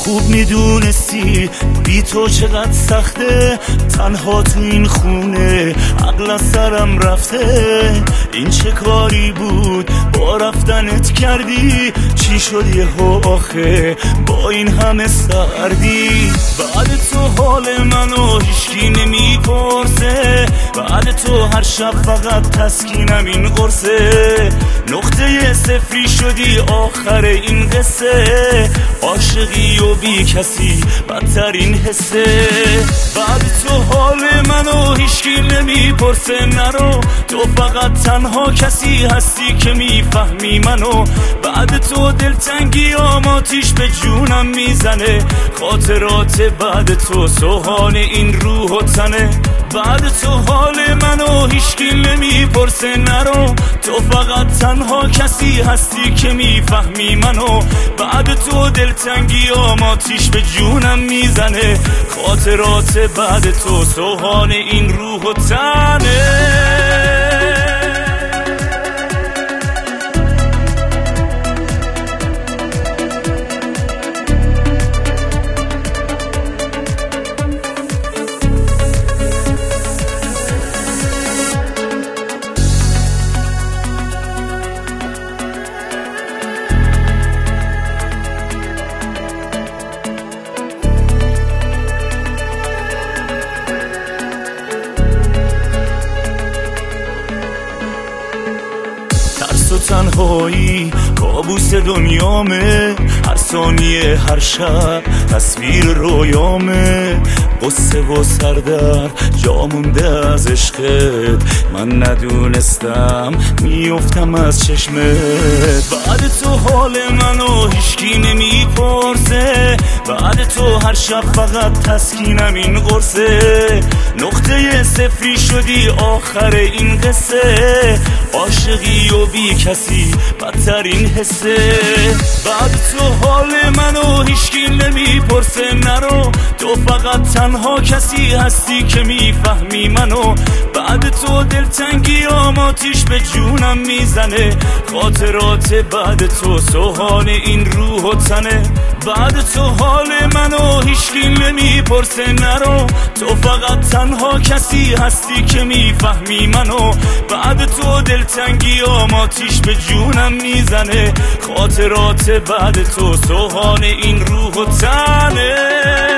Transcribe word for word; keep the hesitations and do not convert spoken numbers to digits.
خوب میدونستی بی تو چقدر سخته، تنها تو این خونه عقل از سرم رفته. این چه کاری بود با رفتنت کردی؟ چی شد یهو آخه با این همه سردی؟ بعد تو حال منو هیچکی نمیپرسه، بعد تو هر شب فقط تسکینم این قرصه. نقطه صفری شدی آخر این قصه، عاشقی و بی کسی بدترین حسه. بعد تو حال منو هیچکی نمیپرسه، نرو تو فقط تنها کسی هستی که میفهمی منو. بعد تو دلتنگی آماتیش به جونم میزنه، خاطرات بعد تو سوهان این روح و تنه. بعد تو حال منو هیچکی نمیپرسه، نرو تو فقط تنها کسی هستی که میفهمی منو. بعد تو دلتنگی آماتیش به جونم میزنه، خاطرات بعد تو سوهان این روح و تنه. تو تنهایی کابوس دنیامه، هر ثانیه هر شب تصویر رویامه. قصه و سردر جا مونده از عشقت، من ندونستم میافتم از چشمت. بعد تو حال منو هیچکی نمیپرسه، بعد تو هر شب فقط تسکینم این قرصه. نقطه صفری شدی آخر این قصه، عاشقی و بی کسی بدترین حسه. بعد تو حال منو هیچکی نمیپرسه، نرو تو فقط تنها کسی هستی که میفهمی منو. بعد تو دلتنگی آماتیش به جونم میزنه، خاطرات بعد تو سوهان این روح و تنه. بعد تو حال منو هیچکی نمیپرسه، نرو تو فقط تنها کسی هستی که میفهمی منو. بعد تو دلتنگی آماتیش به جونم میزنه، خاطرات بعد تو سوهان این روح و تنه.